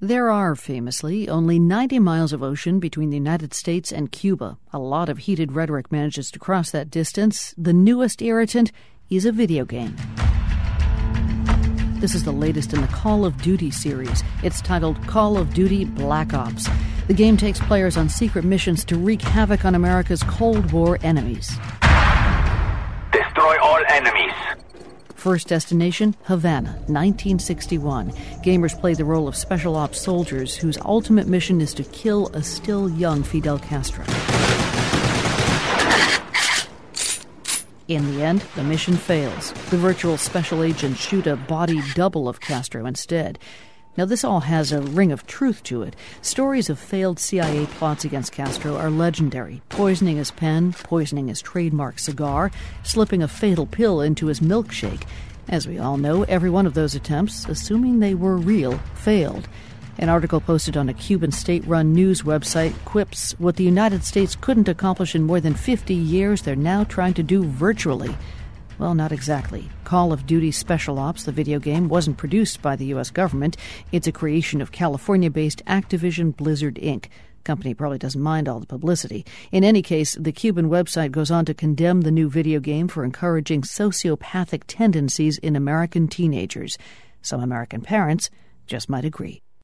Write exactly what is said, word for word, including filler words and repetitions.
There are, famously, only ninety miles of ocean between the United States and Cuba. A lot of heated rhetoric manages to cross that distance. The newest irritant is a video game. This is the latest in the Call of Duty series. It's titled Call of Duty Black Ops. The game takes players on secret missions to wreak havoc on America's Cold War enemies. Destroy all enemies. First destination, Havana, nineteen sixty-one. Gamers play the role of special ops soldiers whose ultimate mission is to kill a still young Fidel Castro. In the end, the mission fails. The virtual special agents shoot a body double of Castro instead. Now, this all has a ring of truth to it. Stories of failed C I A plots against Castro are legendary. Poisoning his pen, poisoning his trademark cigar, slipping a fatal pill into his milkshake. As we all know, every one of those attempts, assuming they were real, failed. An article posted on a Cuban state-run news website quips what the United States couldn't accomplish in more than fifty years, they're now trying to do virtually. Well, not exactly. Call of Duty Special Ops, the video game, wasn't produced by the U S government. It's a creation of California-based Activision Blizzard Incorporated. Company probably doesn't mind all the publicity. In any case, the Cuban website goes on to condemn the new video game for encouraging sociopathic tendencies in American teenagers. Some American parents just might agree.